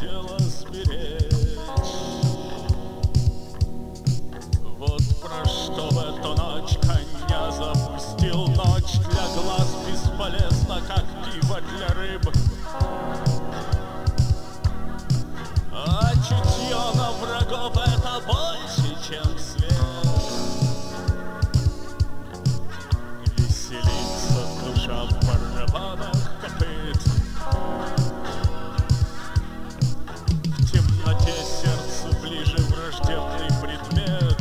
хотела сберечь. Вот про что в эту ночь коня запустил. Ночь для глаз бесполезна, как пиво для рыб. А чутье на врагов — это больше, чем свет. Веселится душа в барабанах копыт. В темноте сердцу ближе враждебный предмет.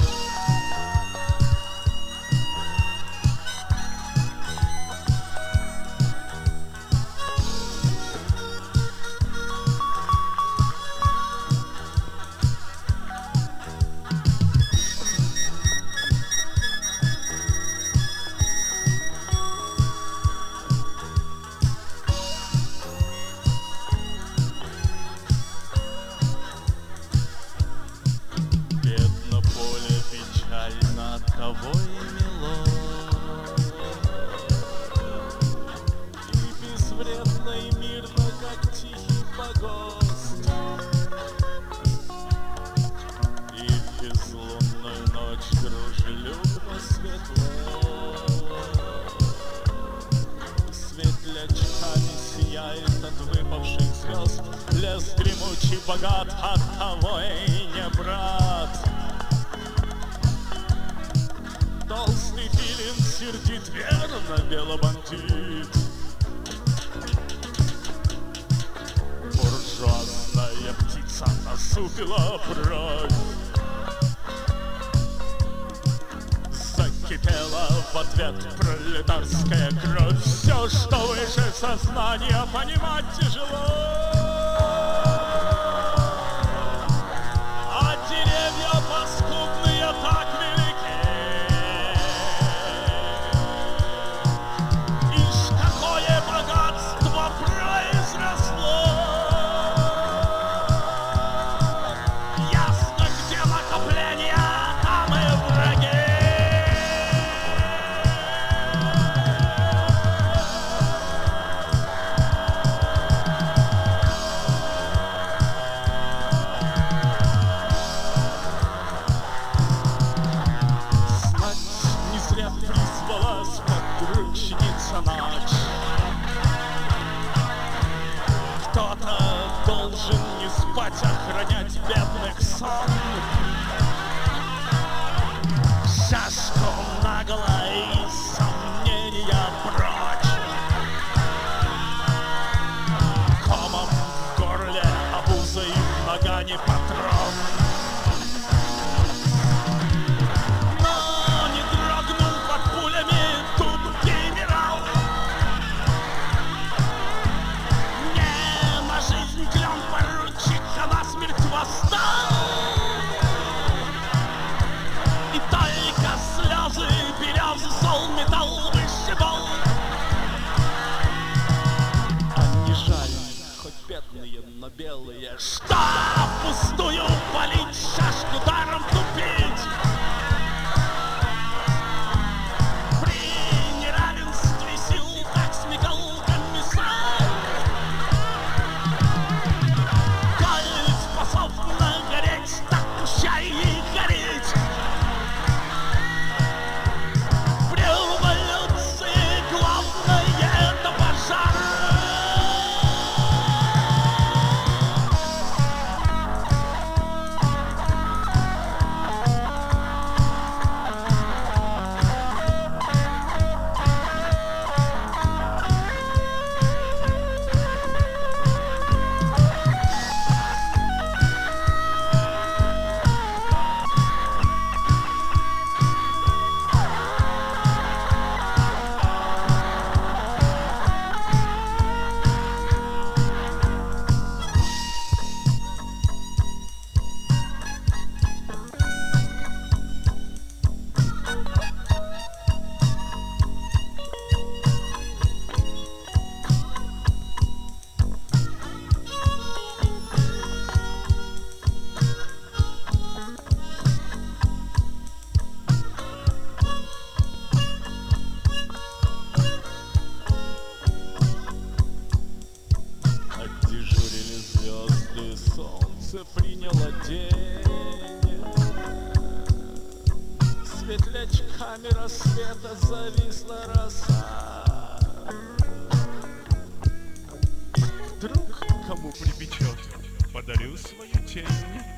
Того и мило, и безвредно, и мирно, как тихий погост. И в безлунную ночь дружелюбно светло светлячками сияет от выпавших звезд. Лес дремучий богат, от того и не брат. Толстый филин сердит, верно, белобандит. Буржуазная птица насупила бровь. Закипела в ответ пролетарская кровь. Все, что выше сознания, понимать тяжело. А деревья паскудные так велики. Кто-то должен не спать, охранять бедных сон. Чашку наголо и сомнения прочь. Комом в горле, обузой в нагане патрон. Но не дрогнул под пулями тут генерал. Не на жизнь клен поручик, а на смерть восстал. видение. Светлячками рассвета зависла роса. Вдруг кому припечет, подарю свою тень.